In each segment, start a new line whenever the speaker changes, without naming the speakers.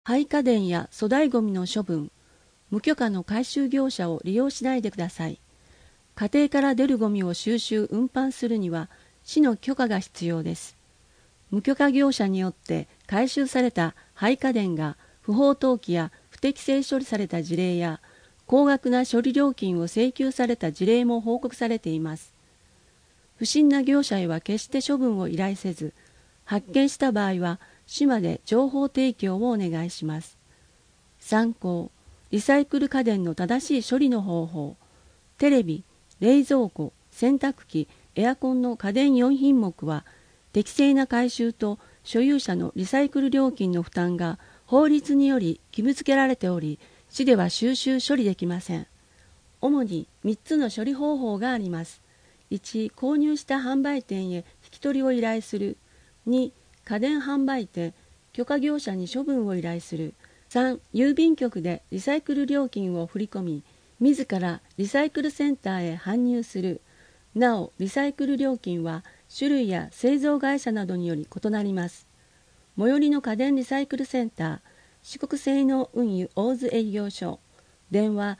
廃家電や粗大ごみの処分、無許可の回収業者を利用しないでください。家庭から出るゴミを収集・運搬するには市の許可が必要です。無許可業者によって回収された廃家電が不法投棄や不適正処理された事例や、高額な処理料金を請求された事例も報告されています。不審な業者へは決して処分を依頼せず、発見した場合は市まで情報提供をお願いします。参考、リサイクル家電の正しい処理の方法。テレビ、冷蔵庫、洗濯機、エアコンの家電4品目は、適正な回収と所有者のリサイクル料金の負担が法律により義務付けられており、市では収集処理できません。主に3つの処理方法があります。1、購入した販売店へ引き取りを依頼する。2、家電販売店、許可業者に処分を依頼する。3、郵便局でリサイクル料金を振り込み、自らリサイクルセンターへ搬入する。なお、リサイクル料金は種類や製造会社などにより異なります。最寄りの家電リサイクルセンター、四国製の運輸大津営業所、電話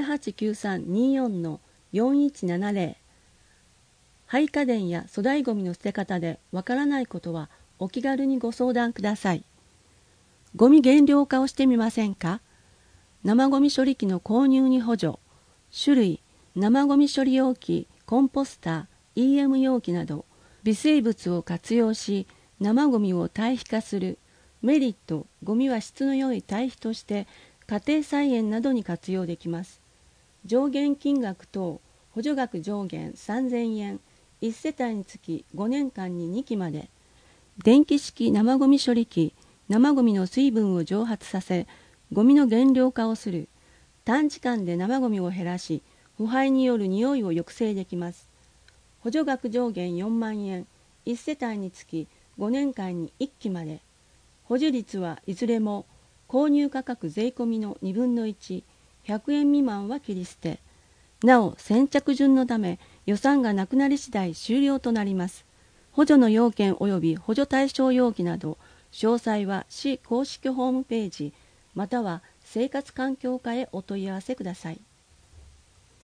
089324-4170。廃家電や粗大ごみの捨て方でわからないことはお気軽にご相談ください。ゴミ減量化をしてみませんか？生ゴミ処理機の購入に補助、種類、生ゴミ処理容器、コンポスター、EM 容器など、微生物を活用し、生ゴミを堆肥化する。メリット、ゴミは質の良い堆肥として家庭菜園などに活用できます。上限金額等、補助額上限3000円、1世帯につき5年間に2期まで。電気式生ゴミ処理機、生ゴミの水分を蒸発させ、ゴミの減量化をする。短時間で生ゴミを減らし、腐敗による匂いを抑制できます。補助額上限4万円、1世帯につき5年間に1期まで。補助率はいずれも購入価格税込みの2分の1、100円未満は切り捨て。なお、先着順のため予算がなくなり次第終了となります。補助の要件及び補助対象容器など、詳細は市公式ホームページ、または生活環境課へお問い合わせください。